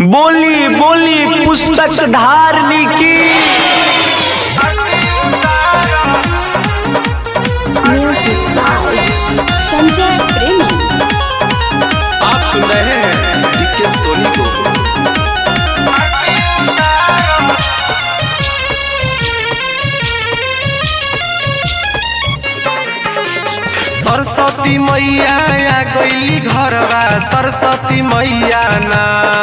बोली बोली पुस्तक धारनी की। म्यूजिक बाय संजय प्रेमी। आप सुन रहे हैं डीके सोनी को। सरस्वती मैया आ गईली घरवा, सरस्वती मैया ना।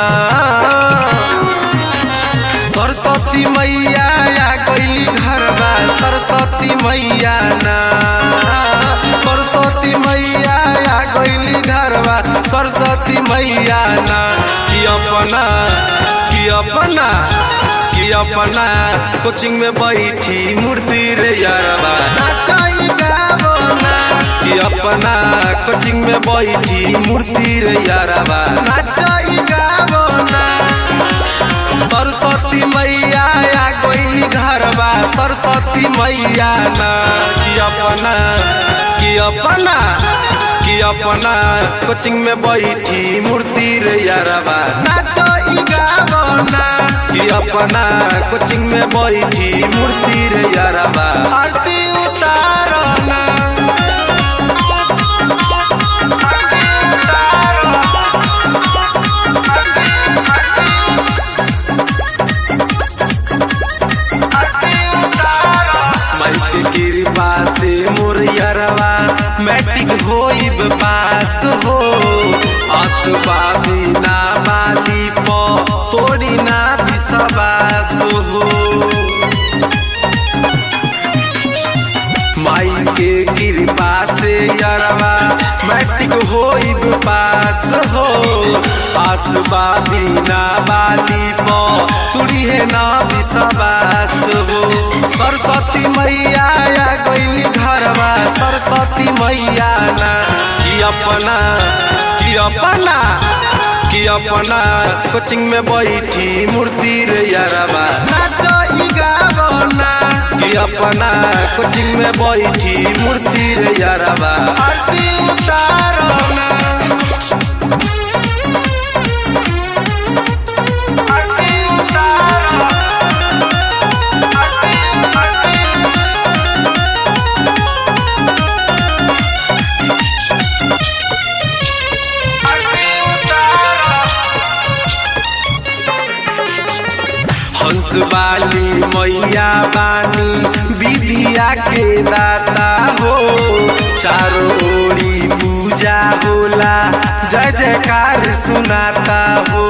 सरस्वती मैया आ गईली घरवा, सरस्वती मैया ना। सरस्वती मैया आ गईली घरवा, सरस्वती मैया ना। कि अपना कोचिंग में बैठी मूर्ति रे यारवा नाचाई गावो ना। कि अपना कोचिंग में बैठी मूर्ति रे यारवा नाचाई गावो ना। सरस्वती मैया आ गईली घरवा, सरस्वती मैया ना। कि अपना कोचिंग में बैठी मूर्ति रे यारवा नाचाई गावो ना। कि अपना कोचिंग में बैठी मूर्ति रे यारवा आरती उतारो ना। कृपा से मोर यारवा मैट्रिक होइब पास हो। आसबा बिना बाली पो तोड़ी ना विश्वास हो। माई के कृपा से यारवा मैट्रिक होइब पास हो। आसबा बिना बाली पो तोड़ी है ना विश्वास हो। सरस्वती मैया आ गईली घरवा, सरस्वती मैया ना। कि अपना कोचिंग में बैठी मूर्ति रे यारवा नाचाई गावो ना। कि अपना कोचिंग में बैठी मूर्ति रे यारवा आरती उतारो ना। हंस वाली मैया बानी विद्या के दाता हो। चारों ओरी पूजा होला, जय जयकार सुनाता हो।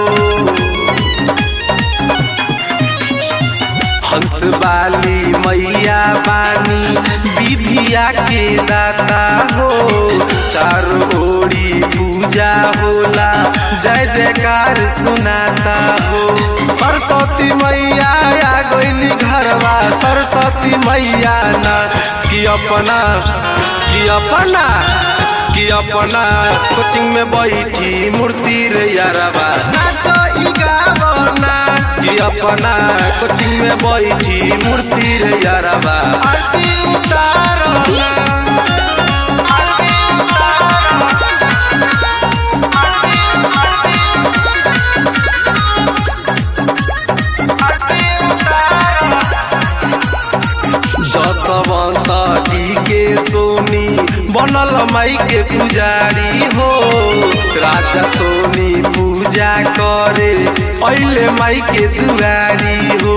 हंस वाली मैया बानी विद्या के दाता हो। चारों ओरी पूजा होला, जय जयकार सुनाता हो। सरस्वती मैया आ गईली घरवा, सरस्वती मैया ना। कि अपना कोचिंग में बैठी मूर्ति रे यारवा नाचाई गावो ना। कि अपना कोचिंग में बैठी मूर्ति रे यारवा आरती उतारो ना। जसवंत डीके सोनी बनल माई के पुजारी हो। राजा सोनी पूजा करे पहले माई के दुआरी हो।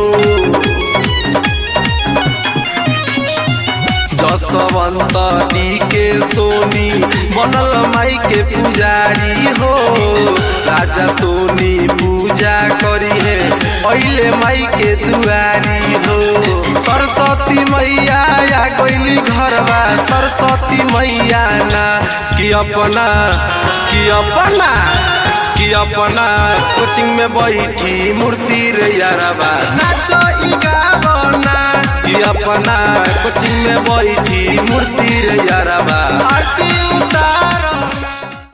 जसवंत डीके सोनी बनल माई के पुजारी हो। राजा सोनी पूजा करी है पहले माई के दुआरी हो। सरस्वती मैया आ गईली घरवा, सरस्वती मैया ना। कि अपना कोचिंग में बैठी मूर्ति रे यारवा नाचाई गावो ना। कि अपना कोचिंग में बैठी मूर्ति रे यारवा आरती उतारो।